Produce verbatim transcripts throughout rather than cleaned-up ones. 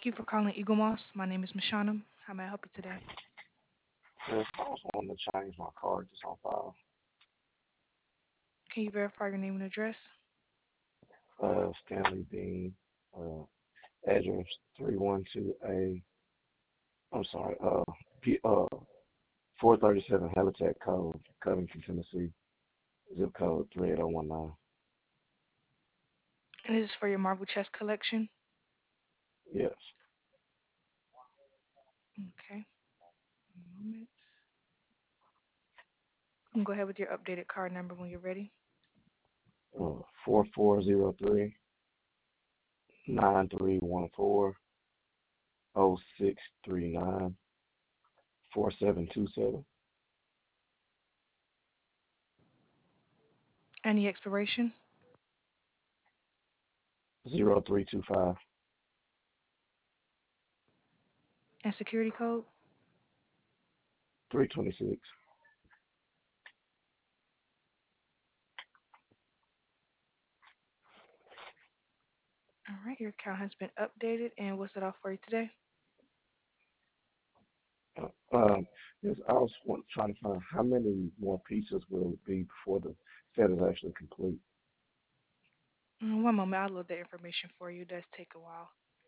Thank you for calling Eagle Moss. My name is Mashana. How may I help you today? Yes, I was wanting to change my card just on file. Can you verify your name and address? Uh, Stanley Dean, uh, address three one two A, I'm sorry, uh, P, uh, four thirty-seven Habitat Cove, Covington, Tennessee, zip code three eight zero one nine. And this is for your marble chest collection. Yes, Okay. One moment. You can go ahead with your updated card number when you're ready. uh, four four zero three nine three one four zero six three nine four seven two seven And the expiration zero three two five and security code. three twenty six. All right, your account has been updated. And what's it off for you today? Uh, um, yes, I was want, trying to find how many more pieces will it be before the set is actually complete. Mm, One moment, I'll load the information for you. It does take a while.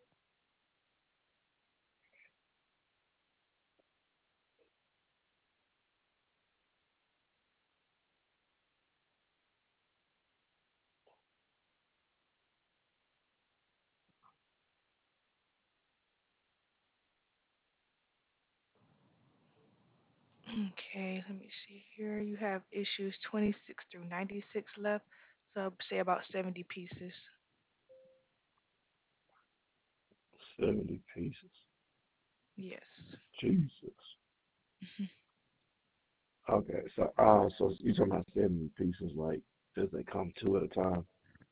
Okay, let me see here. You have issues twenty-six through ninety-six left, so say about seventy pieces. seventy pieces. Yes. Jesus. Okay, so uh, so you talking about seventy pieces? Like, does they come two at a time?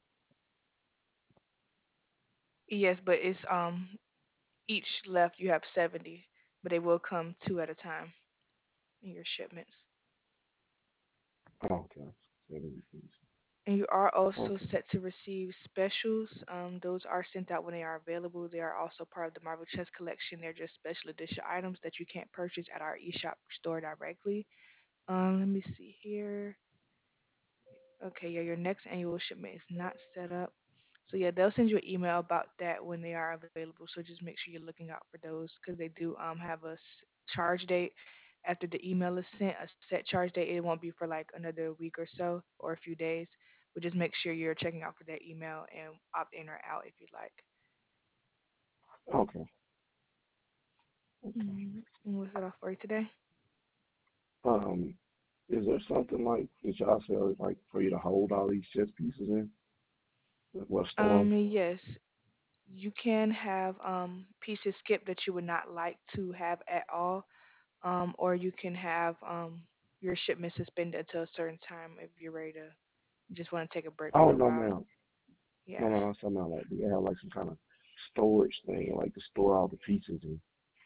Yes, but it's um each left you have seventy, but they will come two at a time in your shipments. Okay, seventy pieces. And you are also Okay, set to receive specials. Um, those are sent out when they are available. They are also part of the Marvel Chess collection. They're just special edition items that you can't purchase at our eShop store directly. Um, let me see here. Okay, yeah, your next annual shipment is not set up. So yeah, they'll send you an email about that when they are available. So just make sure you're looking out for those because they do um have a s- charge date after the email is sent, a set charge date. It won't be for like another week or so or a few days. But just make sure you're checking out for that email and opt in or out if you'd like. okay, okay. Mm, And what's that all for you today? Um, is there something like that y'all sell like for you to hold all these chess pieces in? What store 'em? Um, yes, you can have um pieces skipped that you would not like to have at all, um, or you can have um, your shipment suspended until a certain time if you're ready to just want to take a break Oh for a no, while. ma'am. Yeah, No, no, no. Something like, do they have like some kind of storage thing, like to store all the pieces in?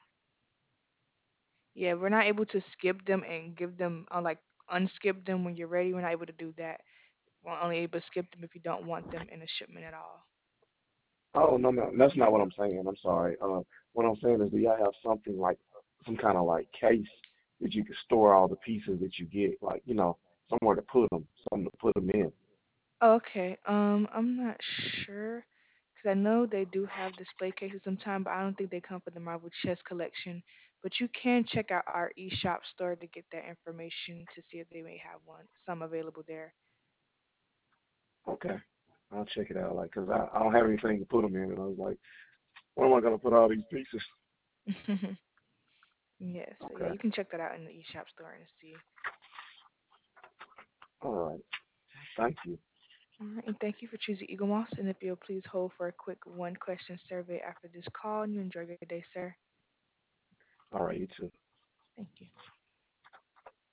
yeah, we're not able to skip them and give them uh, like unskip them when you're ready. We're not able to do that. We're only able to skip them if you don't want them in a shipment at all. Oh no, no, that's not what I'm saying. I'm sorry. Uh, what I'm saying is, do y'all have something like some kind of like case that you can store all the pieces that you get, like you know, somewhere to put them, something to put them in? Okay, um, I'm not sure because I know they do have display cases sometimes, but I don't think they come for the Marvel Chess collection. But you can check out our eShop store to get that information to see if they may have one, some available there. Okay, I'll check it out. Like, cause I, I don't have anything to put them in, and I was like, where am I gonna put all these pieces? Yes, so yeah, Okay, you can check that out in the eShop store and see. all right. Thank you. All right, and thank you for choosing Eagle Moss. And if you'll please hold for a quick one question survey after this call, and you enjoy your day, sir. All right, you too. Thank you.